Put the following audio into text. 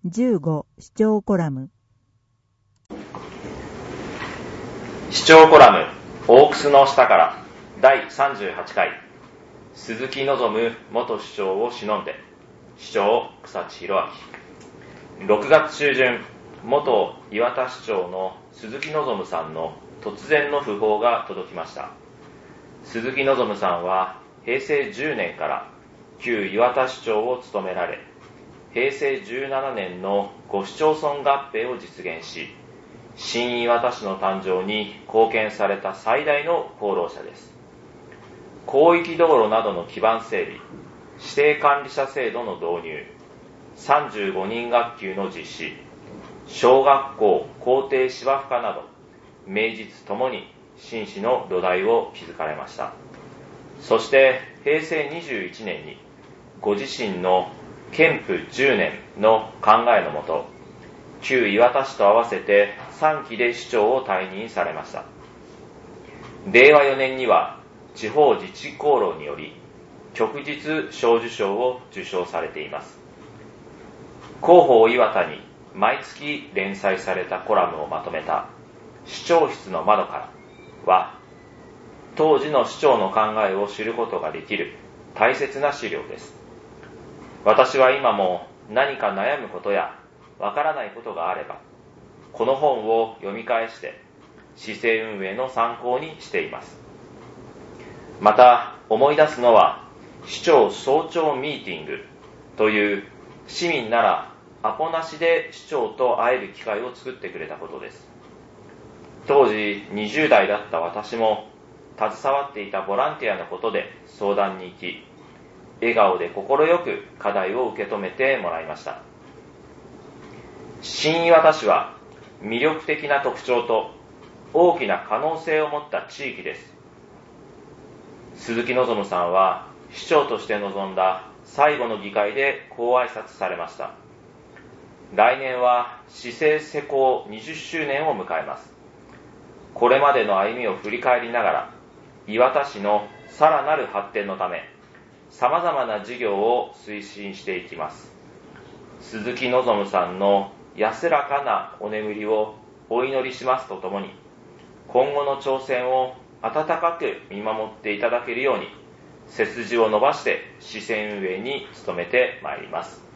15視聴コラム。 視聴コラムオークスの下から第38回、鈴木望元市長を偲んで、市長草地弘明。6月中旬、元岩田市長の鈴木望さんの突然の訃報が届きました。鈴木望さんは平成10年から旧岩田市長を務められ、平成17年の5市町村合併を実現し、新岩田市の誕生に貢献された最大の功労者です。広域道路などの基盤整備、指定管理者制度の導入、35人学級の実施、小学校校庭芝生化など、名実ともに新市の土台を築かれました。そして平成21年にご自身の建府10年の考えのもと、旧岩田市と合わせて3期で市長を退任されました。令和4年には地方自治功労により旭日小綬章を受章されています。広報岩田に毎月連載されたコラムをまとめた市長室の窓からは、当時の市長の考えを知ることができる大切な資料です。私は今も何か悩むことやわからないことがあれば、この本を読み返して市政運営の参考にしています。また思い出すのは、市長早朝ミーティングという市民ならアポなしで市長と会える機会を作ってくれたことです。当時20代だった私も携わっていたボランティアのことで相談に行き、笑顔で快く課題を受け止めてもらいました。新岩田市は魅力的な特徴と大きな可能性を持った地域です。鈴木望さんは市長として臨んだ最後の議会でこう挨拶されました。来年は市政施行20周年を迎えます。これまでの歩みを振り返りながら、岩田市のさらなる発展のため、様々な事業を推進していきます。鈴木望さんの安らかなお眠りをお祈りしますとともに、今後の挑戦を温かく見守っていただけるように、背筋を伸ばして市政運営に努めてまいります。